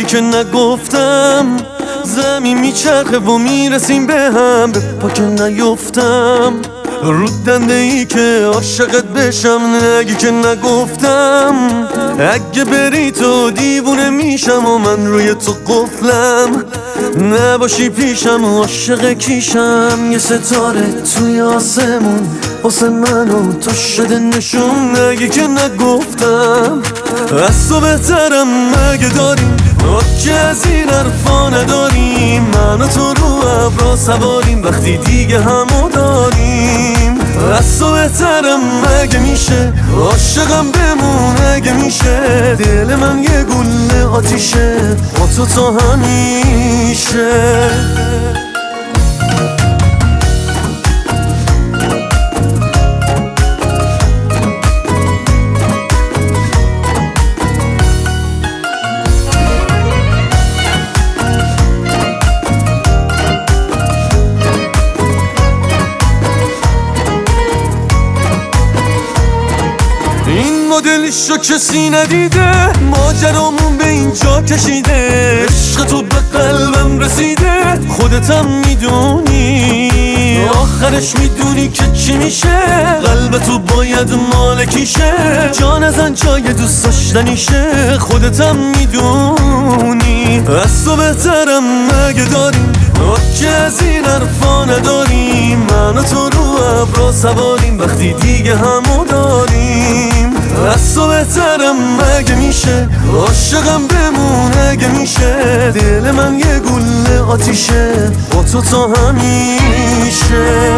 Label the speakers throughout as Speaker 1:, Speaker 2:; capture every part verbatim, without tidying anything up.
Speaker 1: که نگفتم زمین میچرخه و میرسیم به هم، به پا که نیفتم رو دنده ای که عاشقت بشم. نگی که نگفتم اگه بری تو دیوونه میشم و من روی تو قفلم. نباشی پیشم و عاشق کیشم، یه ستاره توی آسمون واسه من و تو شده نشون. نگی که نگفتم از تو بهترم مگه داریم که از این حرفا نداریم. من و تو رو ابرا سواریم وقتی دیگه همو داریم. از تو بهترم مگه میشه عاشقم بمون اگه میشه. دل من یه گله آتیشه با تو تا همیشه. این مدلشو کسی ندیده، ماجرامون به اینجا کشیده. عشق تو به قلبم رسیده، خودتم میدونی. آخرش میدونی که چی میشه، قلب تو باید مالکیشه. جان ازن جای دوست داشتنیشه، خودتم میدونی. از تو بهترم مگه داریم که از این حرفا نداریم. من و تو رو ابرا سواریم وقتی دیگه همو داریم. از تو بهترم مگه میشه عاشقم بمون اگه میشه. دل من یه گله آتیشه با تو تا همیشه.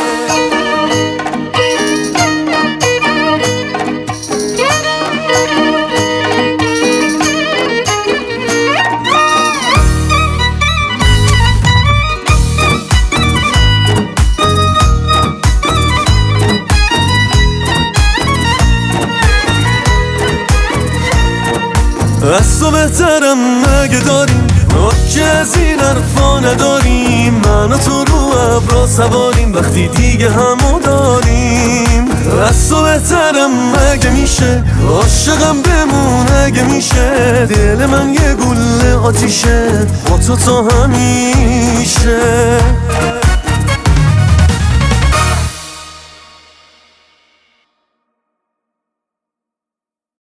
Speaker 1: از تو بهترم مگه داریم که از این حرفا نداریم. من و تو رو ابرا سواریم وقتی دیگه همو داریم. از تو بهترم مگه میشه عاشقم بمون اگه میشه. دل من یه گله آتیشه با تو تا همیشه.